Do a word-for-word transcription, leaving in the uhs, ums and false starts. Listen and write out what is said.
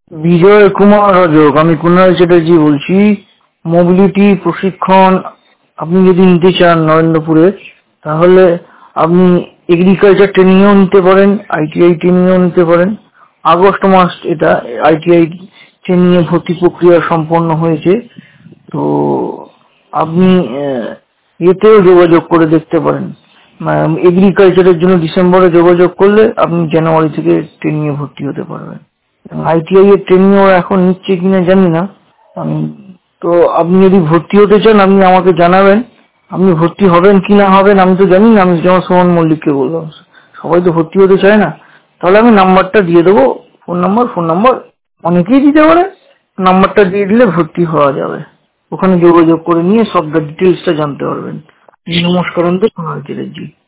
বিজয় কুমার রজক, আমি কুণাল চ্যাটার্জি বলছি। মোবিলিটি প্রশিক্ষণ আপনি যদি নিতে চান নরেন্দ্রপুরে, তাহলে আপনি এগ্রিকালচার ট্রেনিংও নিতে পারেন, আইটিআই ট্রেনিংও নিতে পারেন। আগস্ট মাস এটা আইটিআই ট্রেনিং এ ভর্তি প্রক্রিয়া সম্পন্ন হয়েছে। তো আপনি আহ, এতেও যোগাযোগ করে দেখতে পারেন। এগ্রিকালচারের জন্য ডিসেম্বরে যোগাযোগ করলে আপনি জানুয়ারি থেকে ট্রেনিং এ ভর্তি হতে পারবেন। আইটিআই এর ট্রেনিং ও এখন নিচ্ছে কিনা জানি না আমি। তো আপনি যদি ভর্তি হতে চান আপনি আমাকে জানাবেন। আপনি ভর্তি হবেন কি না হবেন আমি তো জানি না, আমি যেমন সোহন মল্লিককে বললাম, সবাই তো ভর্তি হতে চায় না। তাহলে আমি নাম্বারটা দিয়ে দেবো, ফোন নাম্বার ফোন নাম্বার অনেকেই দিতে পারে। নাম্বারটা দিয়ে দিলে ভর্তি হওয়া যাবে, ওখানে যোগাযোগ করে নিয়ে সব ডিটেলসটা জানতে পারবেন। নমস্কার, কুণাল চ্যাটার্জি।